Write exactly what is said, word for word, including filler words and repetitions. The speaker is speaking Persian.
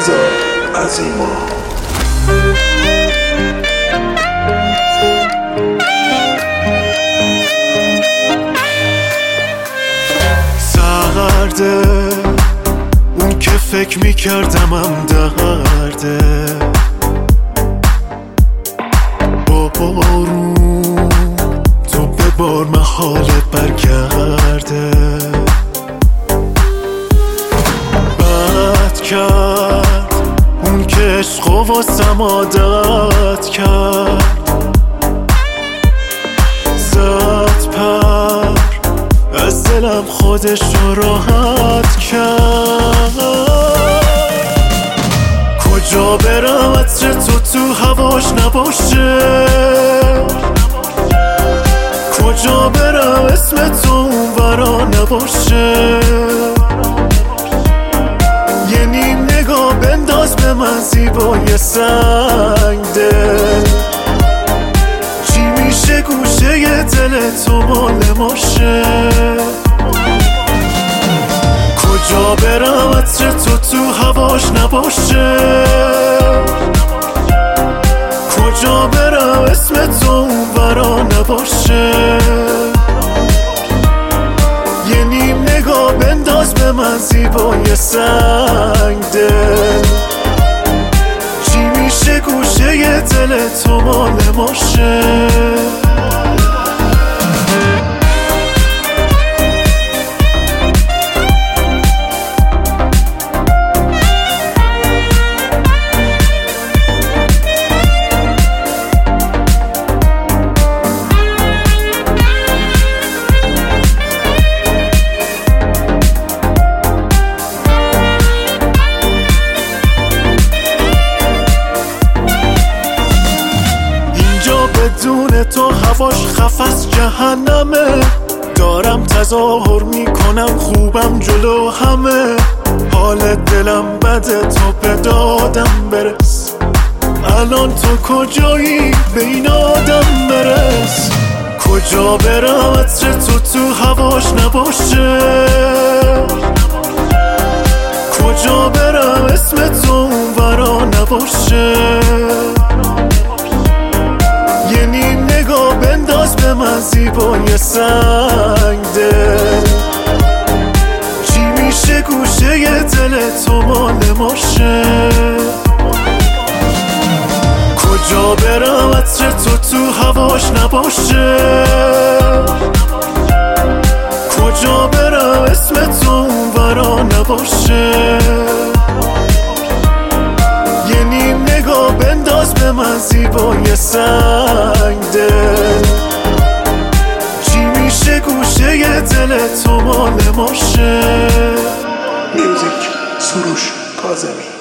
بذار از این ما سرده اون که فکر میکردمم درده با بارون تو ببار محاله برگرده بد کرد اون که عشق و واسم عادت کرد زد پر از دلم خودش رو راحت کرد کجا برم عطر تو تو هواش نباشه کجا برم اسم تو اونورا نباشه یه نیم نگاه بنداز به من زیبای سنگ دل چی میشه گوشه ی دل تو مال ماشه کجا برم عطر تو تو هواش نباشه کجا برم اسم تو اونورا نباشه یه نیم نگاه بنداز به من زیبای سنگ دل چی میشه گوشه ی دل تو مال ماشه بدون تو هواش خفص جهنمه دارم تظاهر میکنم خوبم جلو همه حال دلم بده تو به دادم برس الان تو کجایی به این آدم برس کجا برم عطر تو تو هواش نباشه کجا برم اسم تو اونورا نباشه یه نیم نگاه بنداز به من زیبای سنگ دل چی میشه گوشه ی دل تو مال ماشه کجا برم عطر تو تو هواش نباشه کجا برم اسم تو اونورا نباشه یه نیم نگاه بنداز به من زیبای سنگ دل چی میشه گوشه ی دل تو مال ماشه میوزیک سروش کاظمی.